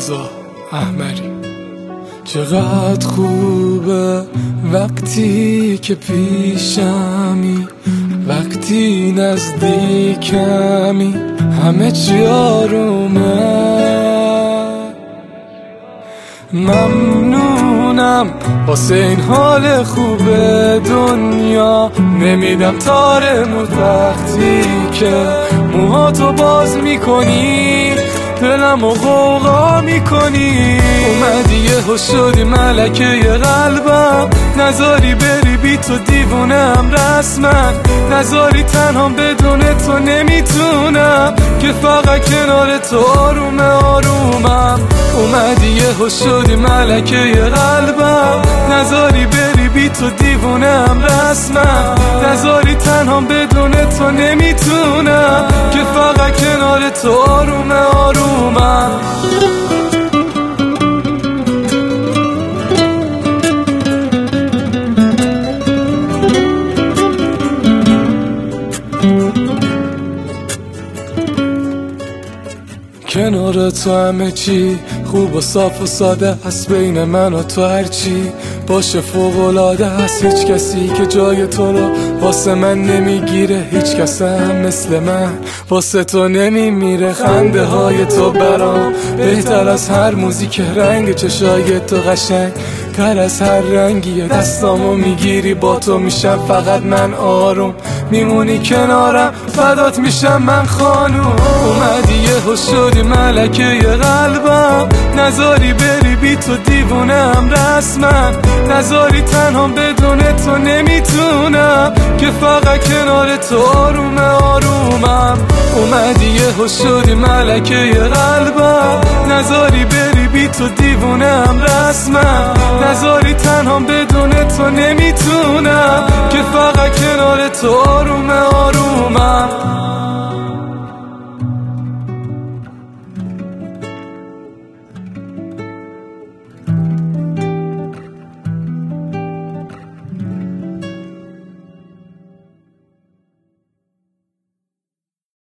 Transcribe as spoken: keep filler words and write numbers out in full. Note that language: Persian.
رضا احمری. چقدر خوبه وقتی که پیشمی، وقتی نزدیکمی، همه چی آرومه. ممنونم واسه این حال خوب دنیا، نمیدم تار موت وقتی که موهاتو باز میکنی، دلمو غوغا میکنی. اومدی یهو شدی ملکه قلبم، نذاری بری بی تو دیوونم رسما، نذاری تنهام بدون تو نمیتونم، که فقط کنار تو آرومه آرومم. اومدی یهو شدی ملکه قلبم، نذاری بری بی تو دیوونم رسما، نذاری تنهام بدون تو نمیتونم، که فقط کنار تو آرومه آرومم. کنار تو همه چی خوب و صاف و ساده هست، بین من و تو هرچی باشه فوق‌العاده هست. هیچ کسی که جای تو رو واسه من نمیگیره، هیچ کس هم مثل من واسه تو نمیمیره. خنده های تو برام بهتر از هر موزیک، رنگ چشای تو قشنگ تر از هر رنگیه. دستامو میگیری با تو میشم فقط من آروم، میمونی کنارم فدات میشم من خانوم. اومدی یهو شدی ملکه قلبم، نذاری بری بی تو دیوونم رسما، نذاری تنهام بدون تو نمیتونم، که فقط کنار تو آرومه آرومم. اومدی یهو شدی ملکه قلبم، نذاری بری بی تو دیوونم رسما، نذاری تنهام بدون تو نمیتونم، که فقط کنار تو آرومه